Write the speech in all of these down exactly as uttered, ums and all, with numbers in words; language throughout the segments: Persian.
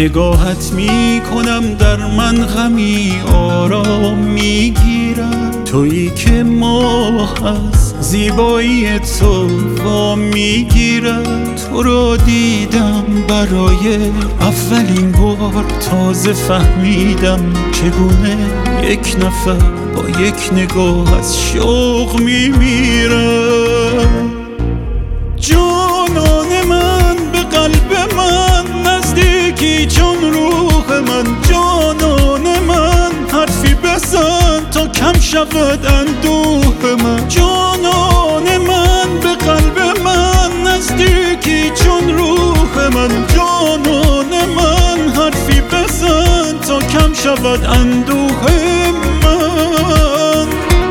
نگاهت می کنم در من غمی آرام می گیرد. تویی که ماه از زیبایی تو وام می گیرد. تو را دیدم برای اولین بار، تازه فهمیدم چگونه یک نفر با یک نگاه از شوق می میرد. جانان من به قلب من نزدیکی چون روح من. جانان من حرفی بزن تا کم شود اندوه من. جانان من به قلب من نزدیکی چون روح من. جانان من حرفی بزن تا کم شود اندوه من.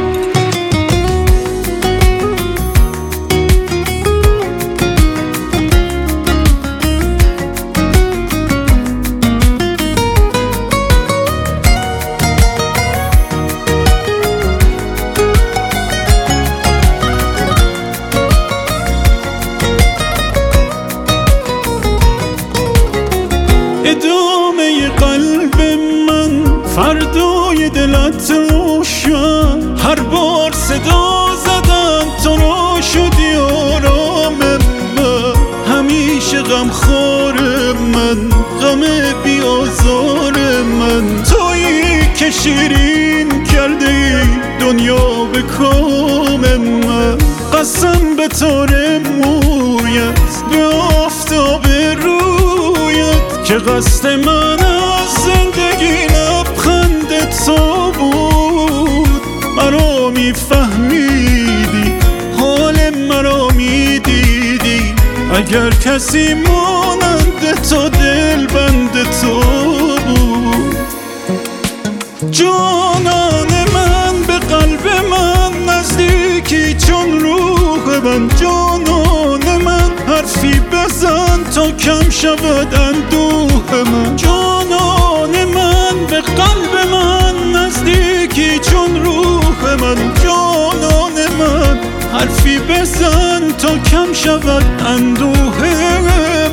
ادامه قلب من فردای دلت روشن. هر بار صدا زدم تو را شدی آرام من. همیشه غم خار من، غم بیازار من. تویی که شیرین کرده ای دنیا به کام من. قسم به تار مویت، به آفتاب رویت، که قصد من از زندگی لبخند تو بود. مرا میفهمیدی، حال مرا میدیدی. اگر کسی مانند تو دلبند تو بود. جانان من به قلب من نزدیکی چون روح من. جانان من حرفی بزن تا کم شود اندوه من. جانان من به قلب من نزدیکی چون روح من. جانان من حرفی بزن تا کم شود اندوه